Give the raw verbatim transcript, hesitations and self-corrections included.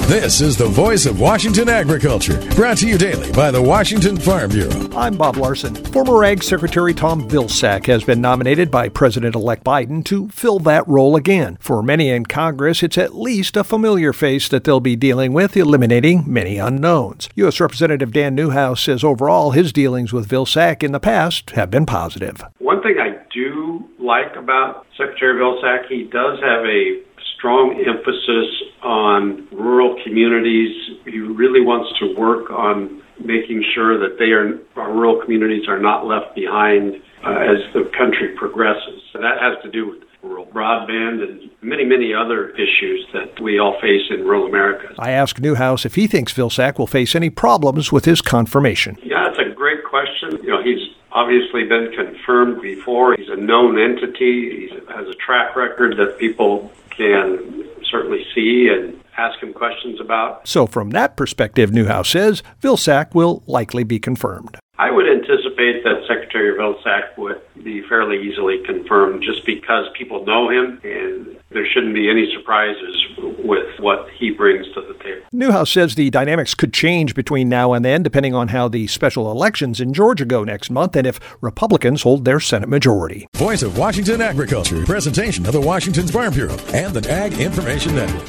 This is the voice of Washington agriculture, brought to you daily by the Washington Farm Bureau. I'm Bob Larson. Former Ag Secretary Tom Vilsack has been nominated by President-elect Biden to fill that role again. For many in Congress, it's at least a familiar face that they'll be dealing with, eliminating many unknowns. U S. Representative Dan Newhouse says overall his dealings with Vilsack in the past have been positive. One thing I do like about Secretary Vilsack, he does have a strong emphasis on rural communities. He really wants to work on making sure that they are, our rural communities are not left behind uh, as the country progresses. So that has to do with rural broadband and many, many other issues that we all face in rural America. I asked Newhouse if he thinks Vilsack will face any problems with his confirmation. Yeah, it's a great question. You know, he's obviously been confirmed before. He's a known entity. He has a track record that people can certainly see and ask him questions about. So from that perspective, Newhouse says, Vilsack will likely be confirmed. I would anticipate that Secretary Vilsack would be fairly easily confirmed just because people know him and there shouldn't be any surprises with what he brings to the table. Newhouse says the dynamics could change between now and then depending on how the special elections in Georgia go next month and if Republicans hold their Senate majority. Voice of Washington agriculture, presentation of the Washington Farm Bureau and the Ag Information Network.